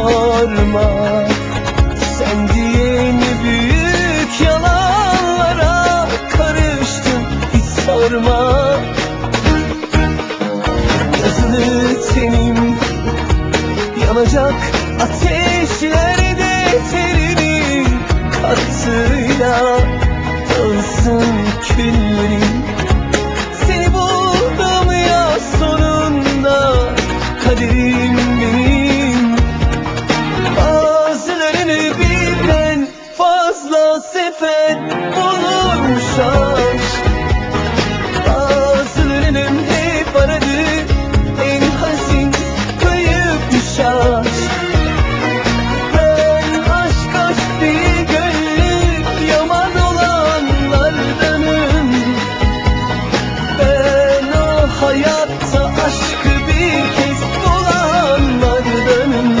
sorma, sen diye ne büyük yalanlara karıştım, hiç sorma. Yazılı tenim yanacak ateşlerde, terinin kattığıyla dağılsın küllerim. Seni buldum ya sonunda, kaderim benim. Bazılarını birden fazla sefer bulurmuş aşk, bazılarının hep aradığı en hazin kayıpmış aşk. Ben aşk aşk diye gönlü yaman olanlardanım. Ben o hayatta aşkı bir kez bulanlardanım.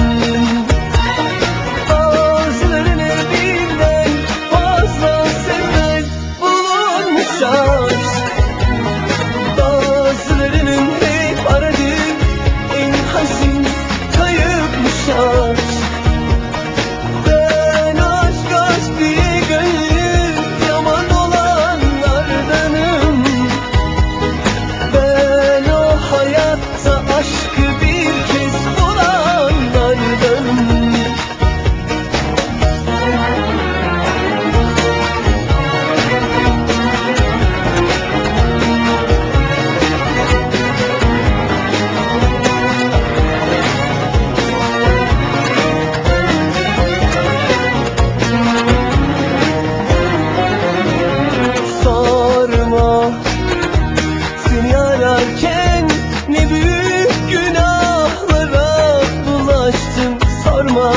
Bazılarını birden fazla sefer bulunmuş aşk, bazılarının hep aradığı en hazin kayıpmış aşk. Ben aşk aşk diye gönlü yaman olanlardanım. Ben o hayatta aşkı bir kez bulanlardanım. Sorma, seni ararken ne büyük günahlara bulaştım. Sorma,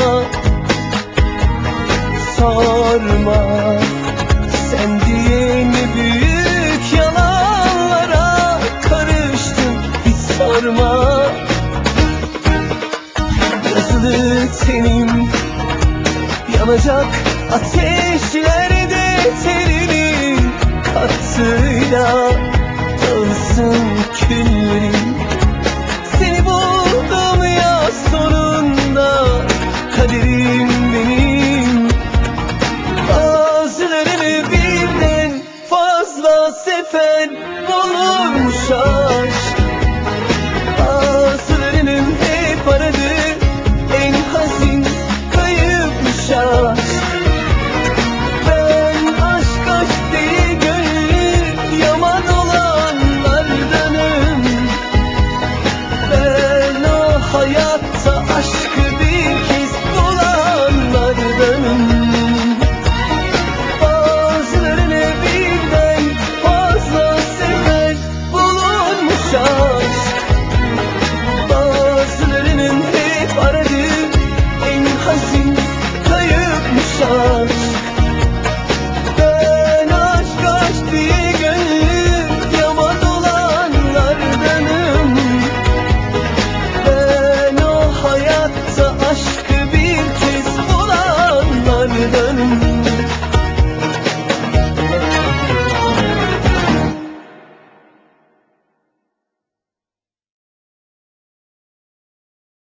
sorma, sen diye ne büyük yalanlara karıştım, hiç sorma. Yazılı tenim yanacak ateşlerde, terinin kattığıyla dağılsın küllerim. Seni buldum ya sonunda, kaderim benim. Bazılarını birden fazla sefer bulurmuş aşk, bazılarının hep aradığı en hazin kayıpmış aşk. Ben aşk aşk diye gönlü yaman olanlardanım. Ben o hayat